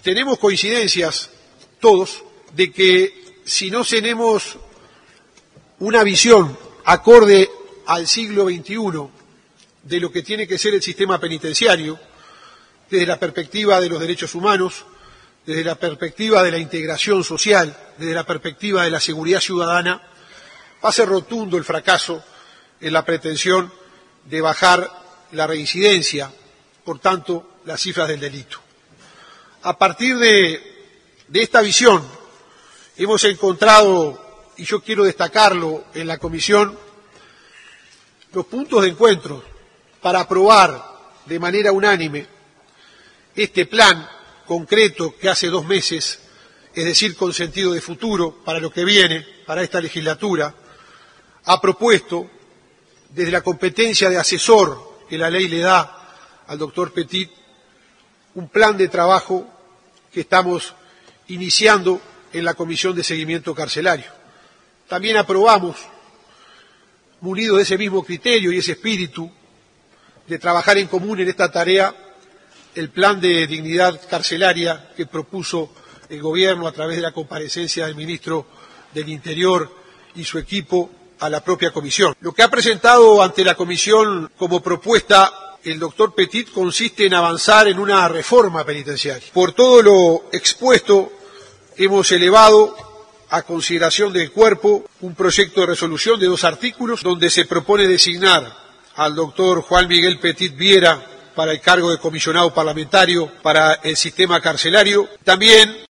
tenemos coincidencias todos de que si no tenemos una visión acorde al siglo XXI de lo que tiene que ser el sistema penitenciario, desde la perspectiva de los derechos humanos, desde la perspectiva de la integración social, desde la perspectiva de la seguridad ciudadana, va a ser rotundo el fracaso en la pretensión de bajar la reincidencia, por tanto, las cifras del delito. A partir de esta visión, hemos encontrado, y yo quiero destacarlo en la comisión, los puntos de encuentro para aprobar de manera unánime este plan concreto que hace 2 meses, es decir, con sentido de futuro para lo que viene, para esta legislatura, ha propuesto, desde la competencia de asesor que la ley le da al doctor Petit, un plan de trabajo que estamos iniciando en la Comisión de Seguimiento Carcelario. También aprobamos, munidos de ese mismo criterio y ese espíritu de trabajar en común en esta tarea, el plan de dignidad carcelaria que propuso el Gobierno a través de la comparecencia del ministro del Interior y su equipo a la propia comisión. Lo que ha presentado ante la comisión como propuesta el doctor Petit consiste en avanzar en una reforma penitenciaria. Por todo lo expuesto, hemos elevado a consideración del cuerpo un proyecto de resolución de 2 artículos donde se propone designar al doctor Juan Miguel Petit Viera para el cargo de comisionado parlamentario para el sistema carcelario. También